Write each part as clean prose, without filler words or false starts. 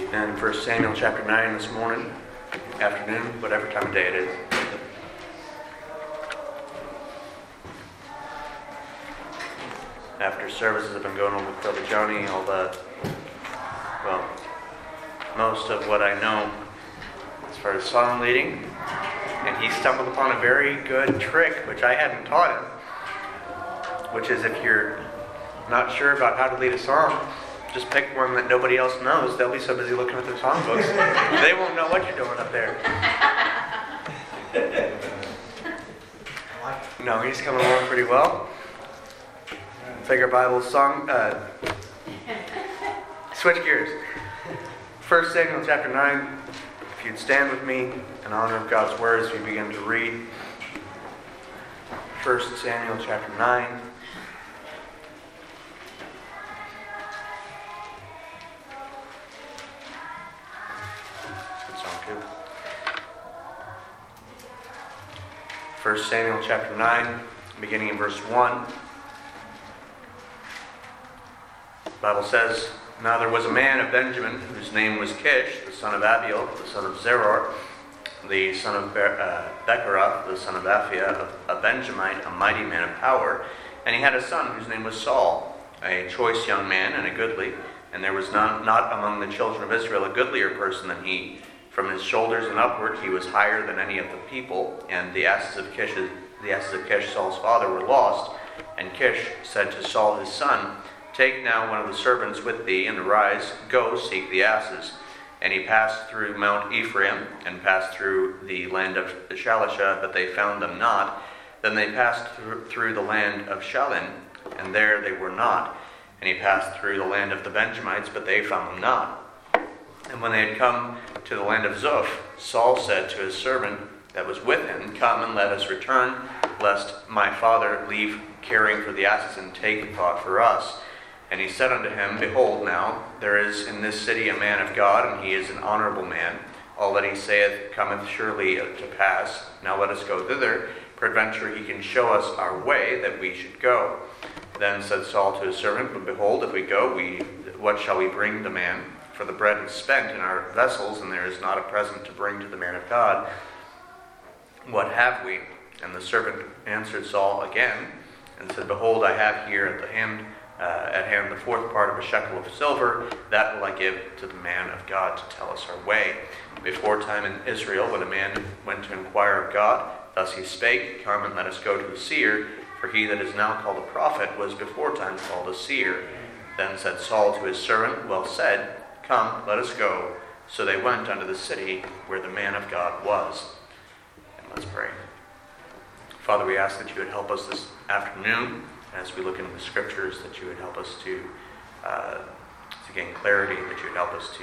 in 1 Samuel chapter 9 this morning, afternoon, whatever time of day it is. After services have been going on with Brother Johnny, most of what I know as far as song leading, and he stumbled upon a very good trick, which I hadn't taught him, which is if you're not sure about how to lead a song, just pick one that nobody else knows. They'll be so busy looking at their songbooks, they won't know what you're doing up there. No, he's coming along pretty well. Figure Bible song. Switch gears. 1 Samuel chapter 9. If you'd stand with me in honor of God's word as we begin to read. 1 Samuel chapter 9. Good song too. 1 Samuel chapter 9, beginning in verse 1. The Bible says, "Now there was a man of Benjamin, whose name was Kish, the son of Abiel, the son of Zeror, the son of Bechorath, the son of Aphiah, a Benjamite, a mighty man of power. And he had a son whose name was Saul, a choice young man and a goodly. And there was not among the children of Israel a goodlier person than he. From his shoulders and upward he was higher than any of the people. And the asses of Kish, Saul's father, were lost. And Kish said to Saul his son, 'Take now one of the servants with thee, and arise, go seek the asses.' And he passed through Mount Ephraim, and passed through the land of Shalisha, but they found them not. Then they passed through the land of Shalim, and there they were not. And he passed through the land of the Benjamites, but they found them not. And when they had come to the land of Zuph, Saul said to his servant that was with him, 'Come and let us return, lest my father leave caring for the asses and take thought for us.' And he said unto him, 'Behold now, there is in this city a man of God, and he is an honorable man. All that he saith cometh surely to pass. Now let us go thither. Peradventure he can show us our way, that we should go.' Then said Saul to his servant, 'But behold, if we go, what shall we bring the man? For the bread is spent in our vessels, and there is not a present to bring to the man of God. What have we?' And the servant answered Saul again, and said, 'Behold, I have here at hand the fourth part of a shekel of silver. That will I give to the man of God to tell us our way. Before time in Israel, when a man went to inquire of God, thus he spake, Come and let us go to a seer. For he that is now called a prophet was before time called a seer.' Then said Saul to his servant, 'Well said, come, let us go.' So they went unto the city where the man of God was." And let's pray. Father, we ask that you would help us this afternoon as we look into the scriptures, that you would help us to gain clarity, that you would help us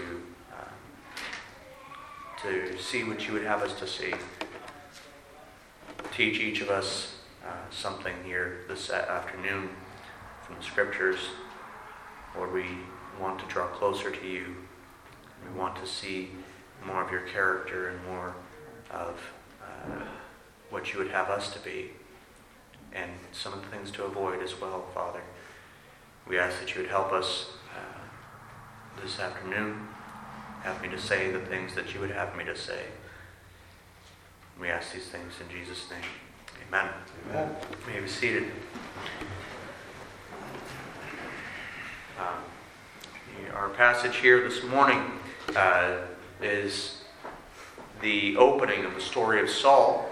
to see what you would have us to see. Teach each of us something here this afternoon from the scriptures. Lord, we want to draw closer to you. We want to see more of your character and more of what you would have us to be, and some of the things to avoid as well, Father. We ask that you would help us this afternoon. Help me to say the things that you would have me to say. We ask these things in Jesus' name. Amen. Amen. You may be seated. Our passage here this morning is the opening of the story of Saul.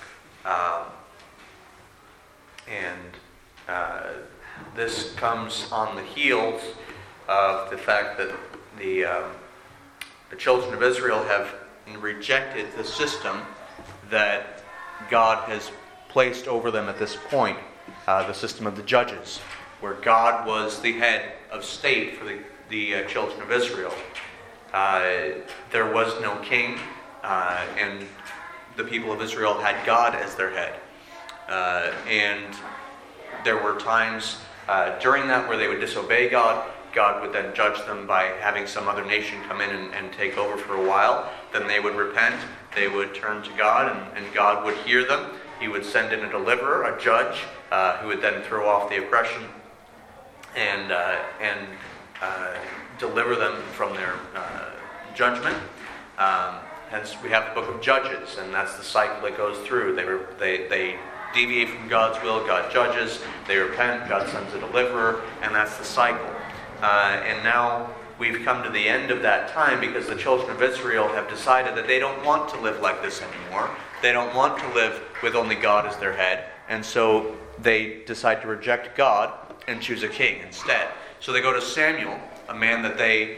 This comes on the heels of the fact that the children of Israel have rejected the system that God has placed over them at this point, the system of the judges, where God was the head of state for the children of Israel. There was no king, and the people of Israel had God as their head. And there were times during that where they would disobey God. God would then judge them by having some other nation come in and take over for a while. Then they would repent. They would turn to God, and God would hear them. He would send in a deliverer, a judge, who would then throw off the oppression and deliver them from judgment. Hence, we have the book of Judges, and that's the cycle it goes through. They deviate from God's will, God judges, they repent, God sends a deliverer, and that's the cycle. And now we've come to the end of that time because the children of Israel have decided that they don't want to live like this anymore. They don't want to live with only God as their head, and so they decide to reject God and choose a king instead. So they go to Samuel, a man that they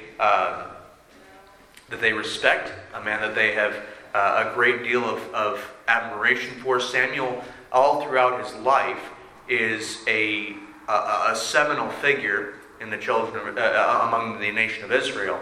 respect, a man that they have a great deal of admiration for. Samuel, all throughout his life, is a seminal figure in the children among the nation of Israel,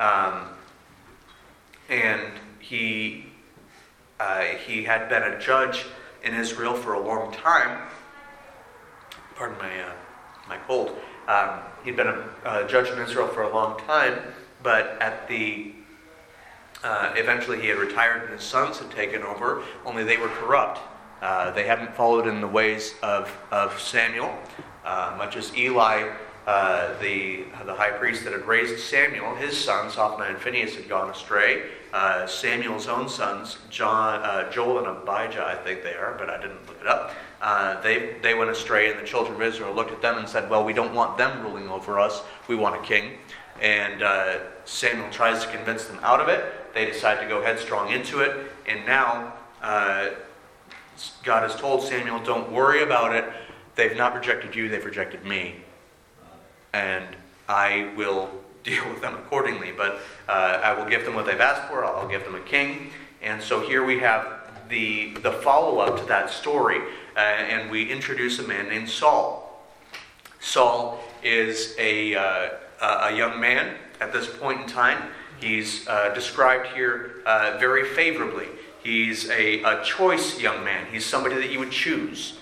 and he had been a judge in Israel for a long time. Pardon my cold. He'd been a judge in Israel for a long time, but eventually he had retired and his sons had taken over, only they were corrupt. They hadn't followed in the ways of Samuel, much as Eli, the high priest that had raised Samuel, his sons, Hophni and Phinehas, had gone astray. Samuel's own sons, Joel and Abijah, I think they are, but I didn't look it up. They went astray, and the children of Israel looked at them and said, well, we don't want them ruling over us. We want a king. And Samuel tries to convince them out of it. They decide to go headstrong into it. And now God has told Samuel, don't worry about it. They've not rejected you, they've rejected me. And I will deal with them accordingly. But I will give them what they've asked for. I'll give them a king. And so here we have the follow-up to that story. And we introduce a man named Saul. Saul is a young man at this point in time. He's described here very favorably. He's a choice young man. He's somebody that you would choose.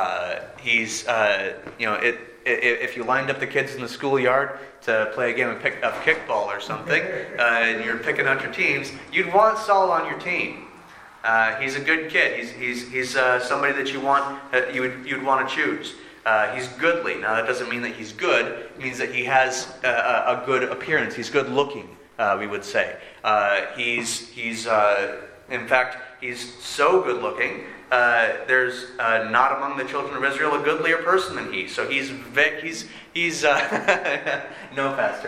If you lined up the kids in the schoolyard to play a game of kickball or something, and you're picking out your teams, you'd want Saul on your team. He's a good kid. He's somebody that you'd want to choose. He's goodly. Now that doesn't mean that he's good. It means that he has a good appearance. He's good looking, we would say. In fact, he's so good looking. There's not among the children of Israel a goodlier person than he. So he's no, Pastor.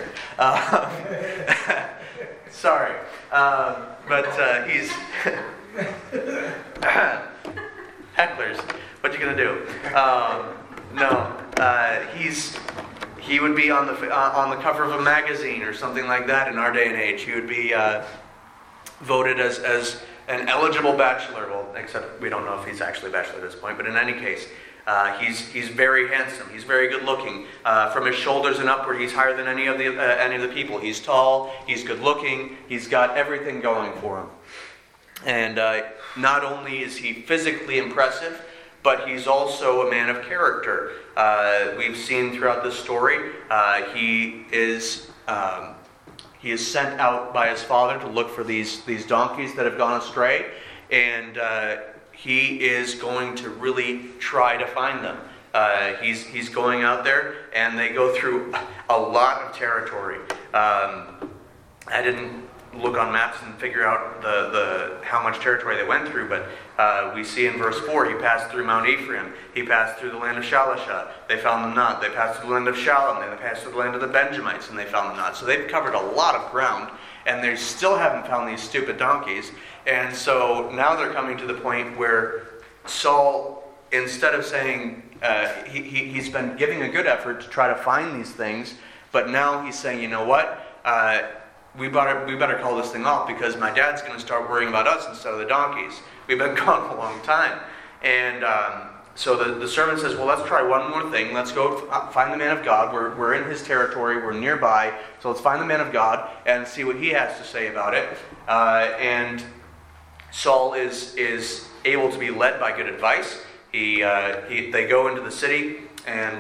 Sorry, but he's hecklers. What you gonna do? He would be on the cover of a magazine or something like that in our day and age. He would be voted as an eligible bachelor. Well, except we don't know if he's actually a bachelor at this point. But in any case, he's very handsome. He's very good looking. From his shoulders and upward, he's higher than any of the people. He's tall. He's good looking. He's got everything going for him. And not only is he physically impressive, but he's also a man of character. We've seen throughout this story, he is sent out by his father to look for these donkeys that have gone astray, and he is going to really try to find them. He's going out there, and they go through a lot of territory. I didn't look on maps and figure out the how much territory they went through, but we see in verse 4, he passed through Mount Ephraim, he passed through the land of Shalisha, they found them not. They passed through the land of Shalom, they passed through the land of the Benjamites, and they found them not. So they've covered a lot of ground, and they still haven't found these stupid donkeys. And so now they're coming to the point where Saul, instead of saying, he's been giving a good effort to try to find these things, but now he's saying, you know what, we better call this thing off, because my dad's going to start worrying about us instead of the donkeys. We've been gone a long time. And so the servant says, well, let's try one more thing. Let's go find the man of God. We're in his territory. We're nearby. So let's find the man of God and see what he has to say about it. And Saul is able to be led by good advice. They go into the city, and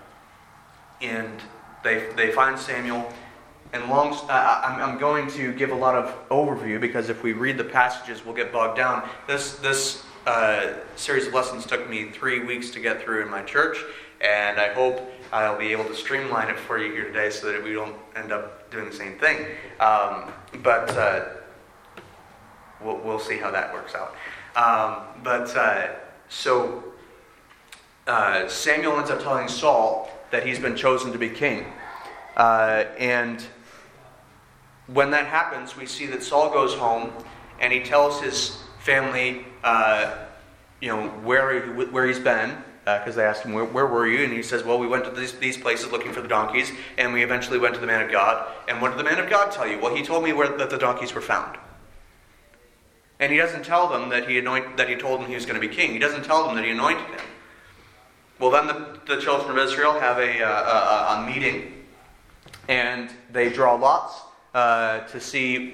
they find Samuel. And I'm going to give a lot of overview, because if we read the passages, we'll get bogged down. This series of lessons took me 3 weeks to get through in my church, And I hope I'll be able to streamline it for you here today so that we don't end up doing the same thing. But we'll see how that works out. So Samuel ends up telling Saul that he's been chosen to be king. And when that happens, we see that Saul goes home and he tells his family, where he's been, because they asked him, where were you? And he says, well, we went to these places looking for the donkeys, and we eventually went to the man of God. And what did the man of God tell you? Well, he told me that the donkeys were found. And he doesn't tell them that he told them he was going to be king. He doesn't tell them that he anointed him. Well, then the children of Israel have a meeting, and they draw lots to see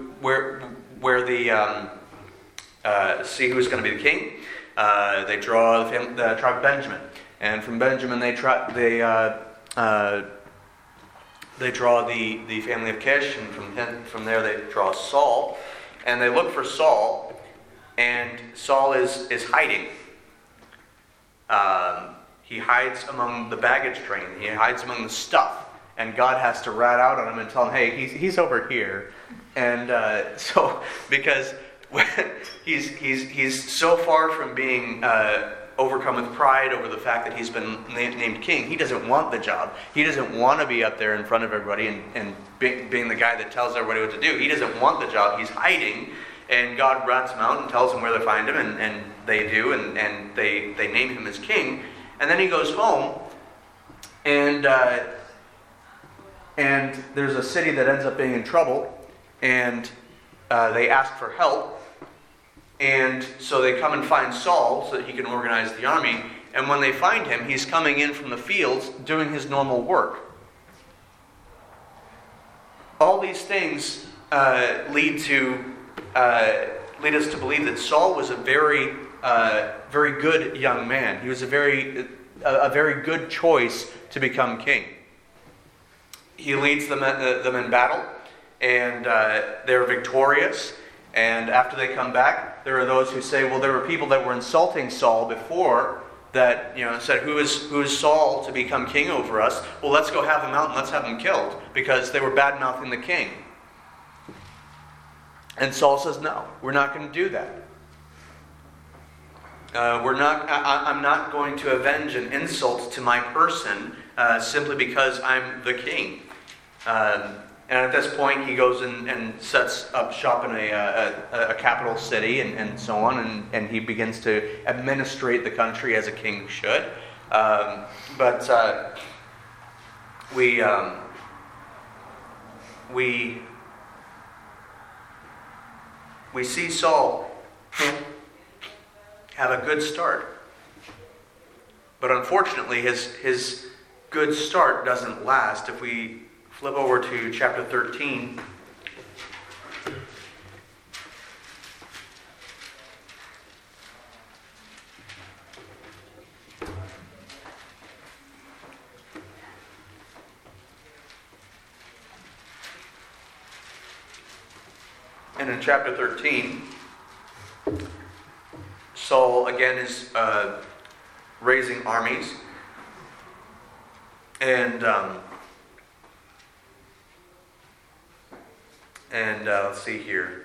see who's going to be the king. They draw the tribe of Benjamin, and from Benjamin they draw the family of Kish, and from there they draw Saul, and they look for Saul, and Saul is hiding. He hides among the baggage train. He hides among the stuff. And God has to rat out on him and tell him, hey, he's over here. And because he's so far from being overcome with pride over the fact that he's been named king, he doesn't want the job. He doesn't want to be up there in front of everybody and being the guy that tells everybody what to do. He doesn't want the job. He's hiding. And God rats him out and tells him where to find him, and they do, and they name him as king. And then he goes home, and there's a city that ends up being in trouble, and they ask for help. And so they come and find Saul so that he can organize the army. And when they find him, he's coming in from the fields doing his normal work. All these things lead us to believe that Saul was a very good young man. He was a very good choice to become king. He leads them in battle, and they're victorious. And after they come back, there are those who say, well, there were people that were insulting Saul before that, said, who is Saul to become king over us? Well, let's go have him out and let's have him killed, because they were bad-mouthing the king. And Saul says, no, we're not going to do that. I'm not going to avenge an insult to my person simply because I'm the king. And at this point, he goes and sets up shop in a capital city and so on, and he begins to administrate the country as a king should. But we see Saul have a good start. But unfortunately, his good start doesn't last. If we flip over to chapter 13. And in chapter 13, Saul again is raising armies. And let's see here.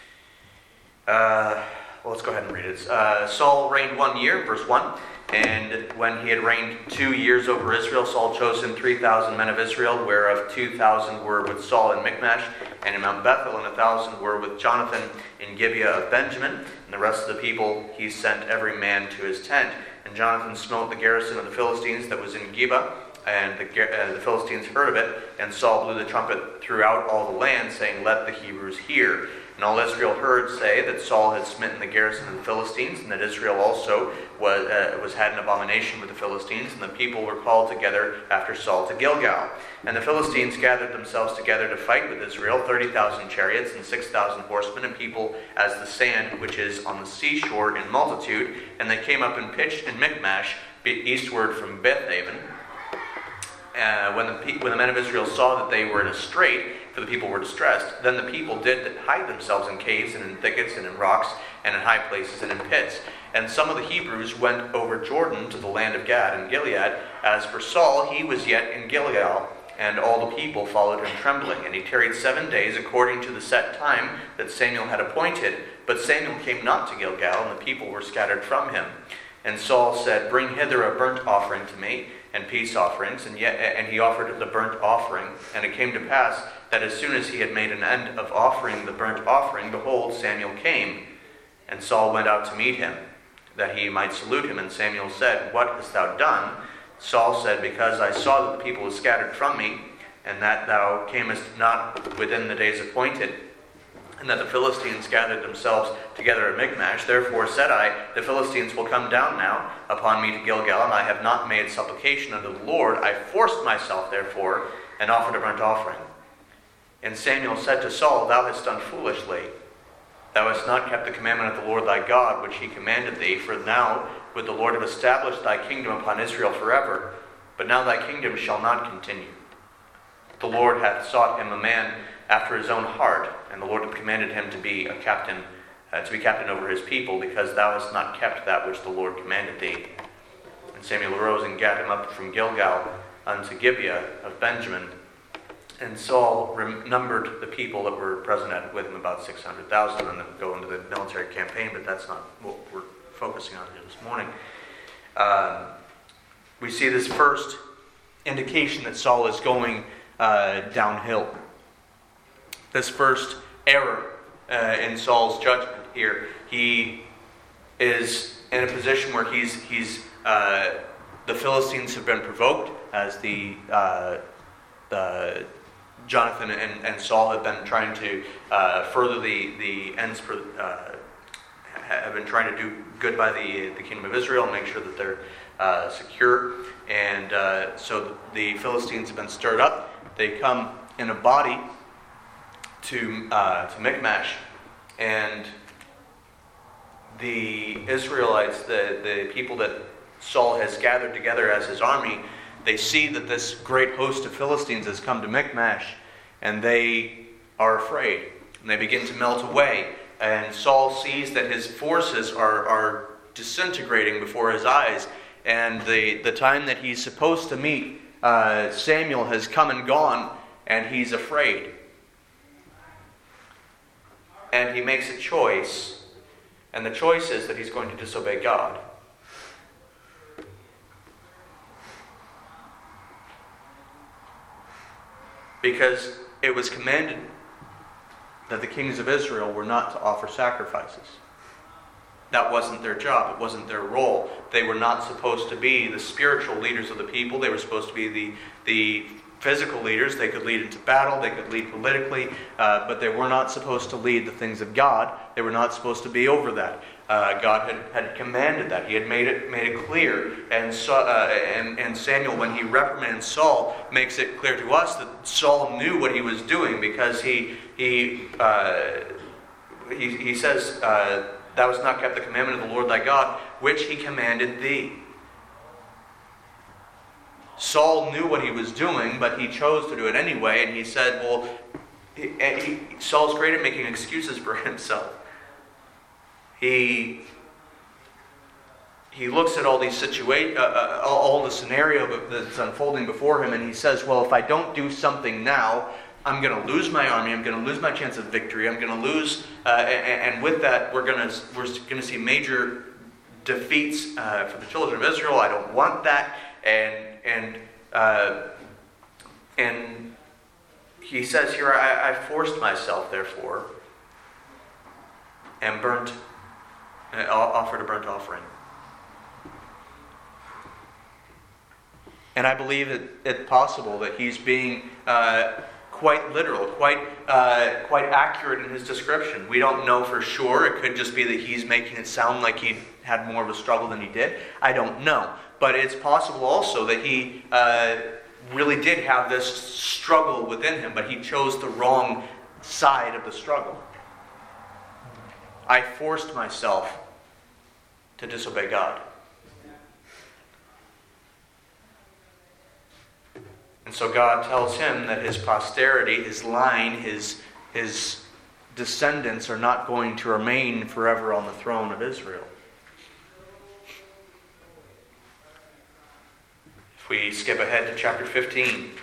Let's go ahead and read it. Saul reigned 1 year, verse 1. And when he had reigned 2 years over Israel, Saul chose him 3,000 men of Israel, whereof 2,000 were with Saul in Michmash and in Mount Bethel, and 1,000 were with Jonathan in Gibeah of Benjamin. And the rest of the people he sent every man to his tent. And Jonathan smote the garrison of the Philistines that was in Geba, and the Philistines heard of it. And Saul blew the trumpet throughout all the land, saying, "Let the Hebrews hear." And all Israel heard say that Saul had smitten the garrison of the Philistines, and that Israel also was had an abomination with the Philistines. And the people were called together after Saul to Gilgal. And the Philistines gathered themselves together to fight with Israel, 30,000 chariots and 6,000 horsemen, and people as the sand which is on the seashore in multitude. And they came up and pitched in Michmash, eastward from Bethaven. when the men of Israel saw that they were in a strait, for the people were distressed, then the people did hide themselves in caves and in thickets and in rocks and in high places and in pits. And some of the Hebrews went over Jordan to the land of Gad and Gilead. As for Saul, he was yet in Gilgal, and all the people followed him trembling. And he tarried 7 days according to the set time that Samuel had appointed. But Samuel came not to Gilgal, and the people were scattered from him. And Saul said, Bring hither a burnt offering to me, and peace offerings. And he offered the burnt offering. And it came to pass that as soon as he had made an end of offering the burnt offering, behold, Samuel came. And Saul went out to meet him, that he might salute him. And Samuel said, What hast thou done? Saul said, Because I saw that the people were scattered from me, and that thou camest not within the days appointed, and that the Philistines gathered themselves together at Michmash. Therefore said I, The Philistines will come down now upon me to Gilgal, and I have not made supplication unto the Lord. I forced myself, therefore, and offered a burnt offering. And Samuel said to Saul, Thou hast done foolishly. Thou hast not kept the commandment of the Lord thy God, which he commanded thee. For now would the Lord have established thy kingdom upon Israel forever. But now thy kingdom shall not continue. The Lord hath sought him a man after his own heart, and the Lord hath commanded him to be a captain, over his people, because thou hast not kept that which the Lord commanded thee. And Samuel arose and gat him up from Gilgal unto Gibeah of Benjamin. And Saul numbered the people that were present with him, about 600,000, and then go into the military campaign, but that's not what we're focusing on here this morning. We see this first indication that Saul is going downhill. This first error in Saul's judgment here. He is in a position where the Philistines have been provoked, as the Jonathan and Saul have been trying to further the ends have been trying to do good by the kingdom of Israel and make sure that they're secure. And so the Philistines have been stirred up. They come in a body to Michmash, and the Israelites, the people that Saul has gathered together as his army, they see that this great host of Philistines has come to Michmash, and they are afraid. And they begin to melt away. And Saul sees that his forces are disintegrating before his eyes. And the time that he's supposed to meet Samuel has come and gone, and he's afraid. And he makes a choice. And the choice is that he's going to disobey God. Because it was commanded that the kings of Israel were not to offer sacrifices. That wasn't their job. It wasn't their role. They were not supposed to be the spiritual leaders of the people. They were supposed to be the physical leaders. They could lead into battle. They could lead politically. But they were not supposed to lead the things of God. They were not supposed to be over that. God had commanded that. He had made it clear. And Samuel, when he reprimanded Saul, makes it clear to us that Saul knew what he was doing, because he says, Thou hast not kept the commandment of the Lord thy God, which he commanded thee. Saul knew what he was doing, but he chose to do it anyway. And he said, Saul's great at making excuses for himself. He looks at all these all the scenario that's unfolding before him, and he says, well, if I don't do something now, I'm going to lose my army. I'm going to lose my chance of victory. I'm going to lose, and with that, we're going to see major defeats for the children of Israel. I don't want that, and he says here, I forced myself, therefore, and offered a burnt offering. And I believe it's possible that he's being quite literal, quite accurate in his description. We don't know for sure. It could just be that he's making it sound like he had more of a struggle than he did. I don't know. But it's possible also that he really did have this struggle within him, but he chose the wrong side of the struggle. I forced myself to disobey God. And so God tells him that his posterity, his line, his descendants are not going to remain forever on the throne of Israel. If we skip ahead to chapter 15.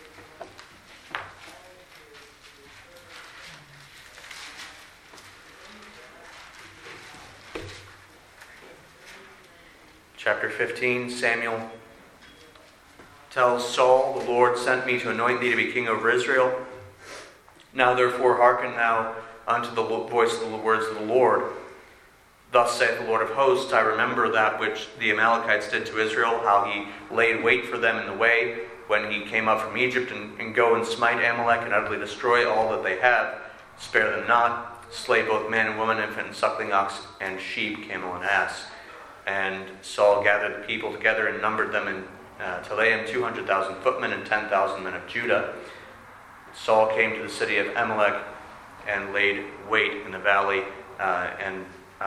Chapter 15, Samuel tells Saul, "The Lord sent me to anoint thee to be king over Israel. Now therefore hearken thou unto the voice of the words of the Lord. Thus saith the Lord of hosts, I remember that which the Amalekites did to Israel, how he laid wait for them in the way, when he came up from Egypt, and go and smite Amalek, and utterly destroy all that they have, spare them not, slay both man and woman, infant and suckling ox, and sheep, camel and ass. And Saul gathered the people together and numbered them in Telaim, 200,000 footmen and 10,000 men of Judah. Saul came to the city of Amalek and laid wait in the valley, and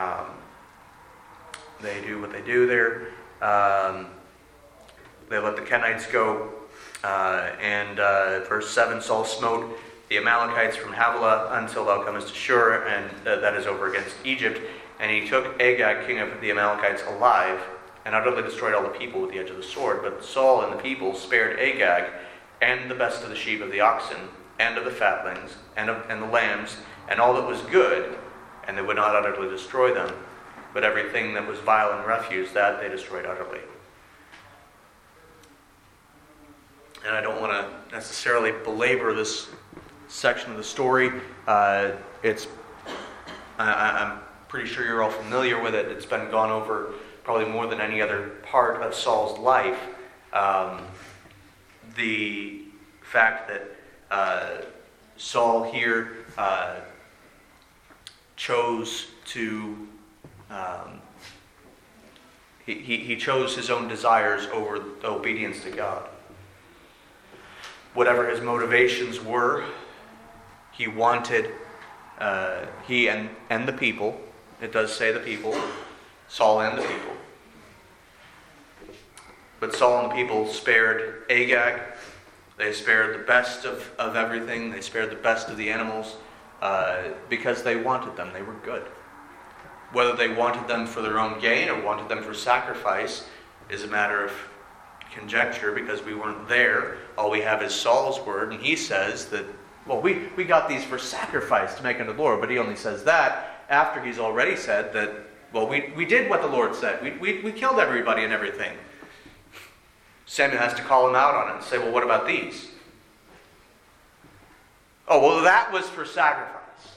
they do what they do there. They let the Kenites go, and verse 7, Saul smote the Amalekites from Havilah until thou comest to Shur, and that is over against Egypt. And he took Agag, king of the Amalekites, alive, and utterly destroyed all the people with the edge of the sword. But Saul and the people spared Agag, and the best of the sheep of the oxen, and of the fatlings, and the lambs, and all that was good, and they would not utterly destroy them. But everything that was vile and refuse, that they destroyed utterly. And I don't want to necessarily belabor this section of the story. I'm pretty sure you're all familiar with it. It's been gone over probably more than any other part of Saul's life. The fact that Saul here chose to he chose his own desires over the obedience to God. Whatever his motivations were, he wanted he and the people. It does say the people, Saul and the people. But Saul and the people spared Agag. They spared the best of everything. They spared the best of the animals because they wanted them. They were good. Whether they wanted them for their own gain or wanted them for sacrifice is a matter of conjecture, because we weren't there. All we have is Saul's word, and he says that, well, we got these for sacrifice to make unto the Lord, but he only says that after he's already said that, well, we did what the Lord said. We killed everybody and everything. Samuel has to call him out on it and say, well, what about these? Oh, well, that was for sacrifice.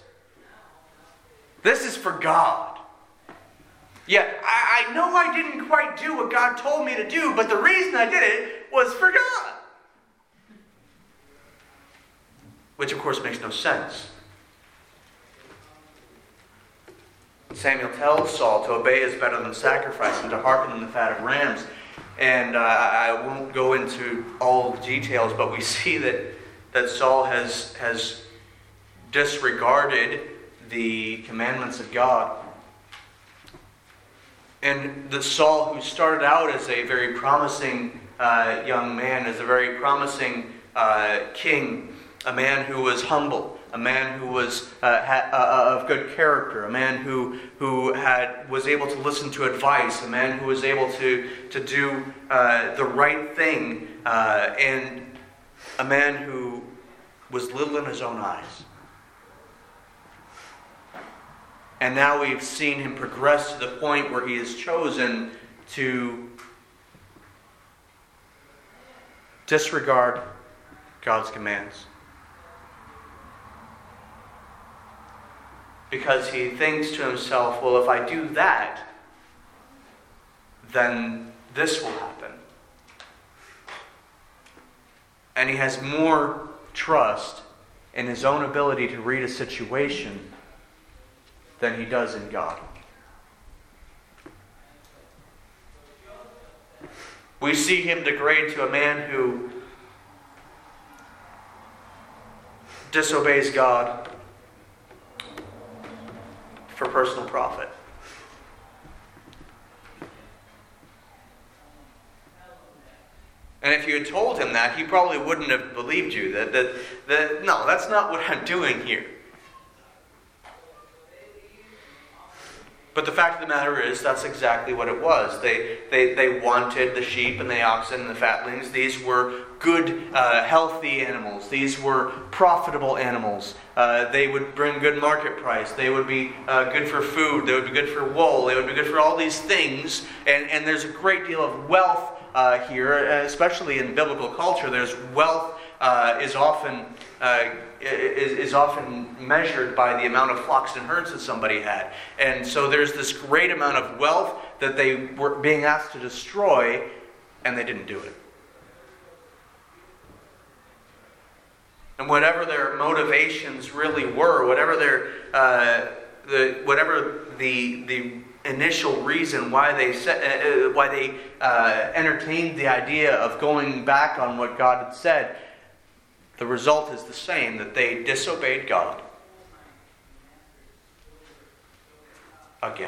This is for God. Yeah, I know I didn't quite do what God told me to do, but the reason I did it was for God. Which, of course, makes no sense. Samuel tells Saul to obey is better than sacrifice, and to hearken than the fat of rams. And I won't go into all the details, but we see that Saul has disregarded the commandments of God. And the Saul who started out as a very promising young man, as a very promising king, a man who was humble, a man who was of good character, a man who was able to listen to advice, a man who was able to do the right thing, and a man who was little in his own eyes. And now we've seen him progress to the point where he is chosen to disregard God's commands. Because he thinks to himself, well, if I do that, then this will happen. And he has more trust in his own ability to read a situation than he does in God. We see him degrade to a man who disobeys God for personal profit. And if you had told him that, he probably wouldn't have believed you. No, that's not what I'm doing here. But the fact of the matter is, that's exactly what it was. They wanted the sheep and the oxen and the fatlings. These were good, healthy animals. These were profitable animals. They would bring good market price. They would be good for food. They would be good for wool. They would be good for all these things. And there's a great deal of wealth here, especially in biblical culture. There's wealth is often measured by the amount of flocks and herds that somebody had. And so there's this great amount of wealth that they were being asked to destroy, and they didn't do it. And whatever their motivations really were, whatever the initial reason why they entertained the idea of going back on what God had said, the result is the same, that they disobeyed God again.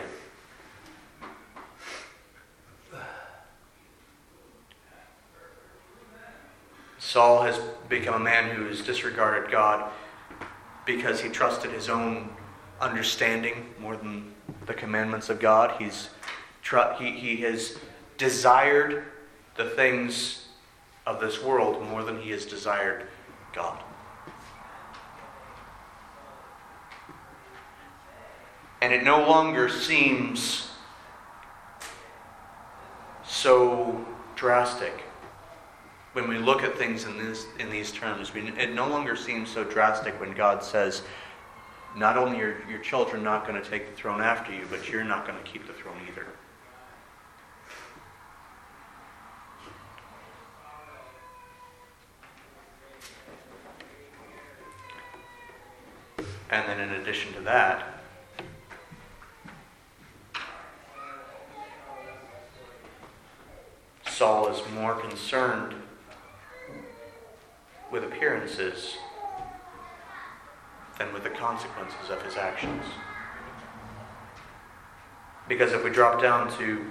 Saul has become a man who has disregarded God because he trusted his own understanding more than the commandments of God. He has desired the things of this world more than he has desired God. And it no longer seems so drastic when we look at things in these terms. It no longer seems so drastic when God says, not only are your children not going to take the throne after you, but you're not going to keep the throne either. And then in addition to that, Saul is more concerned with appearances than with the consequences of his actions. Because if we drop down to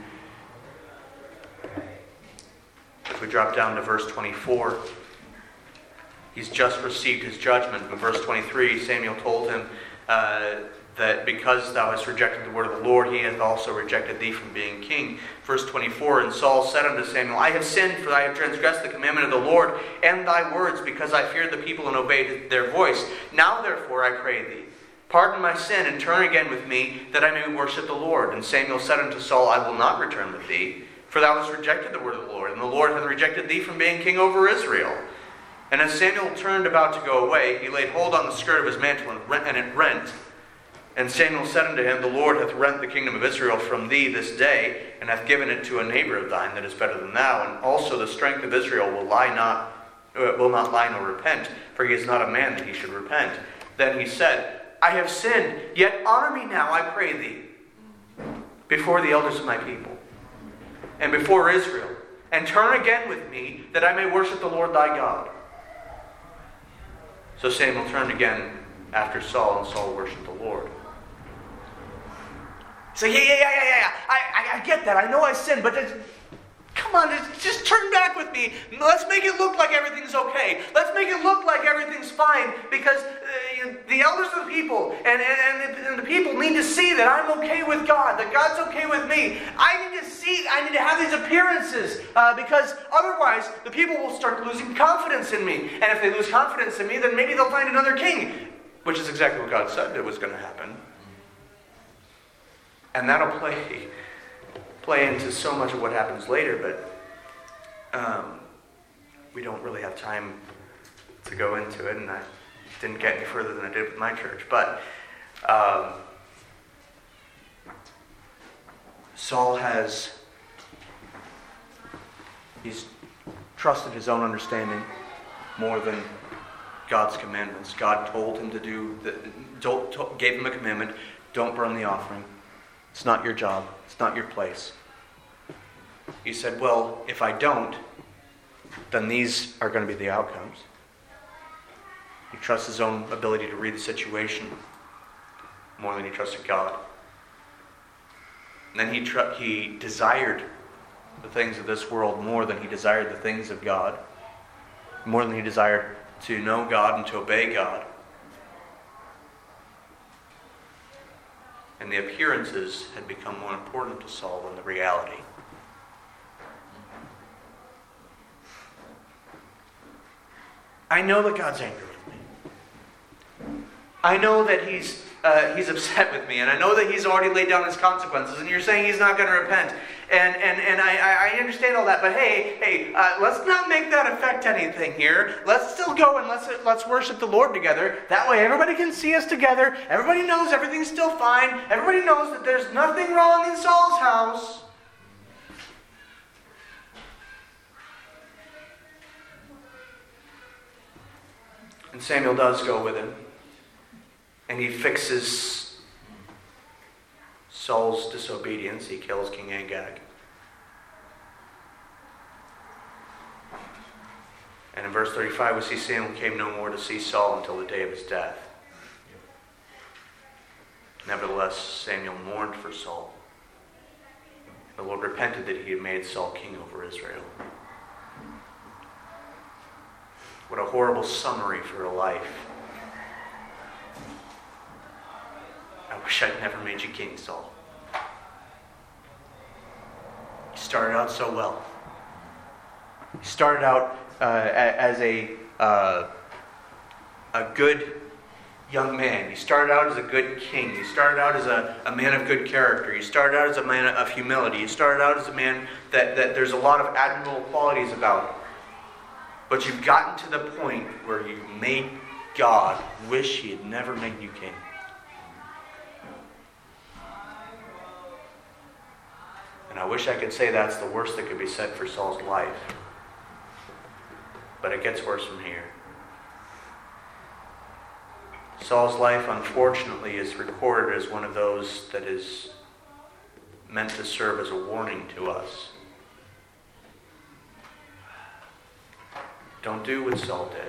verse 24, he's just received his judgment. In verse 23, Samuel told him that because thou hast rejected the word of the Lord, he hath also rejected thee from being king. Verse 24, and Saul said unto Samuel, I have sinned, for I have transgressed the commandment of the Lord and thy words, because I feared the people and obeyed their voice. Now therefore, I pray thee, pardon my sin, and turn again with me, that I may worship the Lord. And Samuel said unto Saul, I will not return with thee, for thou hast rejected the word of the Lord, and the Lord hath rejected thee from being king over Israel. And as Samuel turned about to go away, he laid hold on the skirt of his mantle, and it rent. And Samuel said unto him, the Lord hath rent the kingdom of Israel from thee this day, and hath given it to a neighbor of thine that is better than thou. And also the strength of Israel will not lie nor repent, for he is not a man that he should repent. Then he said, I have sinned, yet honor me now, I pray thee, before the elders of my people, and before Israel, and turn again with me, that I may worship the Lord thy God. So Samuel turned again after Saul, and Saul worshipped the Lord. So yeah. I get that. I know I sinned, but come on, just turn back with me. Let's make it look like everything's okay. Let's make it look like everything's fine, because the elders of the people and the people need to see that I'm okay with God, that God's okay with me. I need to have these appearances, because otherwise the people will start losing confidence in me. And if they lose confidence in me, then maybe they'll find another king, which is exactly what God said that was going to happen. And that'll play into so much of what happens later, but we don't really have time to go into it, and I didn't get any further than I did with my church. But Saul he's trusted his own understanding more than God's commandments. God told him gave him a commandment, don't burn the offering. It's not your job. It's not your place. He said, well, if I don't, then these are going to be the outcomes. He trusts his own ability to read the situation more than he trusted God. And then he desired the things of this world more than he desired the things of God, more than he desired to know God and to obey God. And the appearances had become more important to Saul than the reality. I know that God's angry with me. I know that He's upset with me, and I know that He's already laid down His consequences, and you're saying He's not going to repent. And I understand all that, but hey, let's not make that affect anything here. Let's still go and let's worship the Lord together. That way everybody can see us together. Everybody knows everything's still fine. Everybody knows that there's nothing wrong in Saul's house. And Samuel does go with him. And he fixes Saul's disobedience. He kills King Agag. And in verse 35 we see Samuel came no more to see Saul until the day of his death. Nevertheless, Samuel mourned for Saul. The Lord repented that he had made Saul king over Israel. What a horrible summary for a life. I wish I'd never made you king, Saul. You started out so well. You started out as a good young man. You started out as a good king. You started out as a man of good character. You started out as a man of humility. You started out as a man that there's a lot of admirable qualities about. But you've gotten to the point where you made God wish He had never made you king. And I wish I could say that's the worst that could be said for Saul's life. But it gets worse from here. Saul's life, unfortunately, is recorded as one of those that is meant to serve as a warning to us. Don't do what Saul did.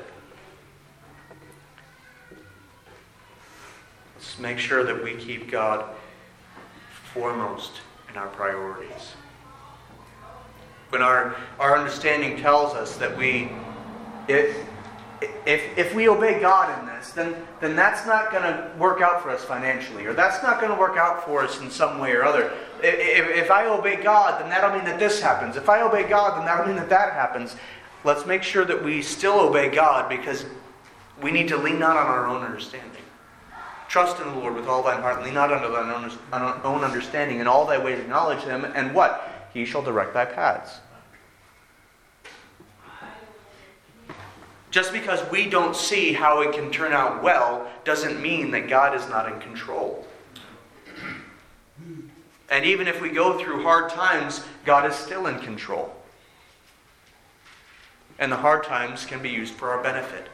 Let's make sure that we keep God foremost in our priorities. When our understanding tells us that if we obey God in this, then that's not going to work out for us financially, or that's not going to work out for us in some way or other. If I obey God, then that'll mean that this happens. If I obey God, then that'll mean that that happens. Let's make sure that we still obey God, because we need to lean not on our own understanding. Trust in the Lord with all thine heart, and lean not unto thine own understanding. In all thy ways acknowledge Him, and what? He shall direct thy paths. Just because we don't see how it can turn out well doesn't mean that God is not in control. And even if we go through hard times, God is still in control. And the hard times can be used for our benefit.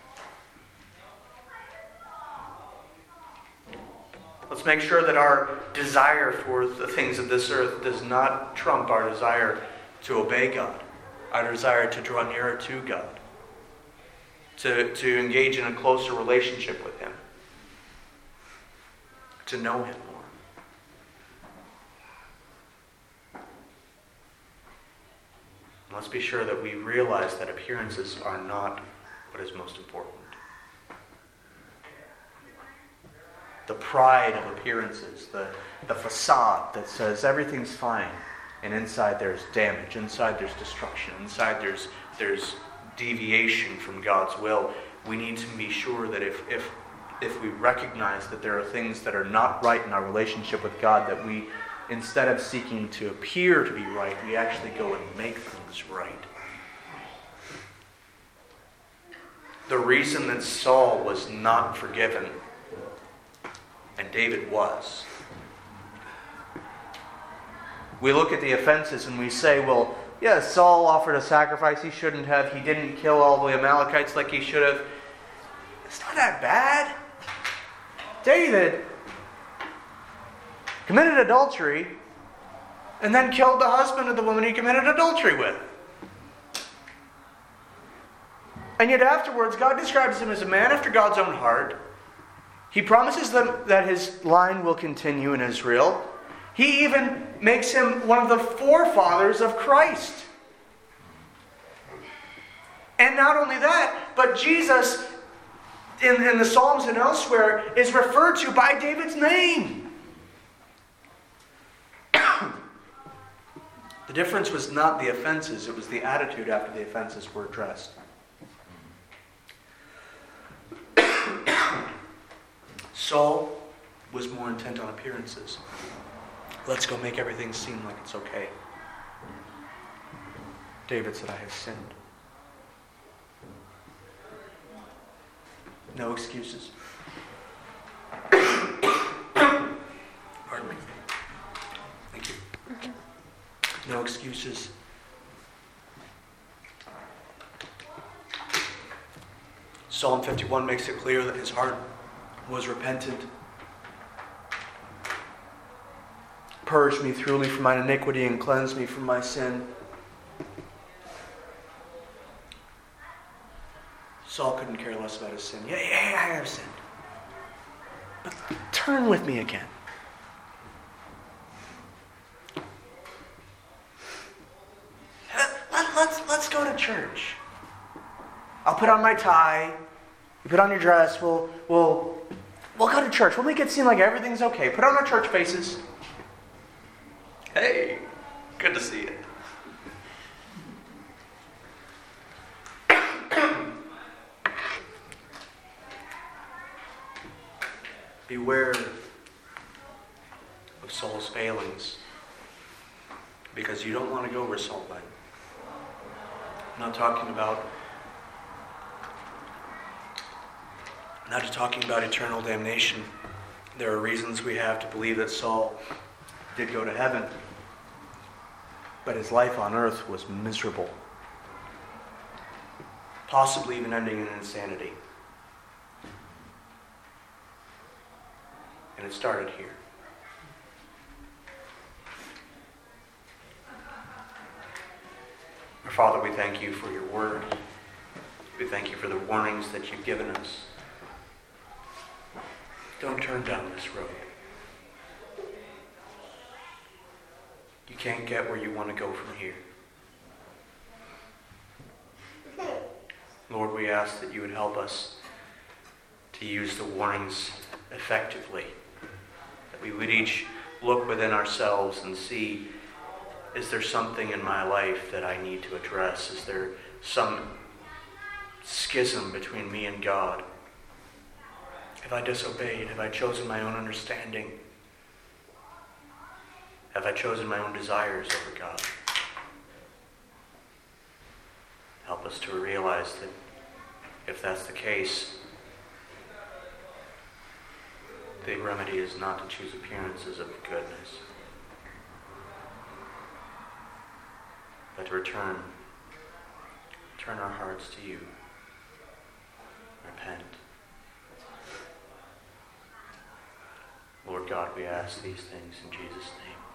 Let's make sure that our desire for the things of this earth does not trump our desire to obey God, our desire to draw nearer to God, to engage in a closer relationship with Him, to know Him more. Let's be sure that we realize that appearances are not what is most important. The pride of appearances, the facade that says everything's fine, and inside there's damage, inside there's destruction, inside there's deviation from God's will. We need to be sure that if we recognize that there are things that are not right in our relationship with God, that we, instead of seeking to appear to be right, we actually go and make things right. The reason that Saul was not forgiven, and David was. We look at the offenses and we say, well, yeah, Saul offered a sacrifice he shouldn't have. He didn't kill all the Amalekites like he should have. It's not that bad. David committed adultery and then killed the husband of the woman he committed adultery with. And yet afterwards, God describes him as a man after God's own heart. He promises them that his line will continue in Israel. He even makes him one of the forefathers of Christ. And not only that, but Jesus, in the Psalms and elsewhere, is referred to by David's name. The difference was not the offenses, it was the attitude after the offenses were addressed. Saul was more intent on appearances. Let's go make everything seem like it's okay. David said, I have sinned. No excuses. Pardon me. Thank you. No excuses. Psalm 51 makes it clear that his heart was repentant. Purge me thoroughly from mine iniquity and cleanse me from my sin. Saul couldn't care less about his sin. Yeah, I have sinned. But turn with me again. Let's go to church. I'll put on my tie. You put on your dress. We'll go to church. We'll make it seem like everything's okay. Put on our church faces. Hey, good to see you. Beware of Saul's failings, because you don't want to go where Saul went. I'm not just talking about eternal damnation. There are reasons we have to believe that Saul did go to heaven, but his life on earth was miserable, possibly even ending in insanity. And it started here. Our Father, we thank you for your word. We thank you for the warnings that you've given us. Don't turn down this road. You can't get where you want to go from here. Lord, we ask that you would help us to use the warnings effectively. That we would each look within ourselves and see, is there something in my life that I need to address? Is there some schism between me and God? Have I disobeyed? Have I chosen my own understanding? Have I chosen my own desires over God? Help us to realize that if that's the case, the remedy is not to choose appearances of goodness, but to turn our hearts to you. Repent. Lord God, we ask these things in Jesus' name.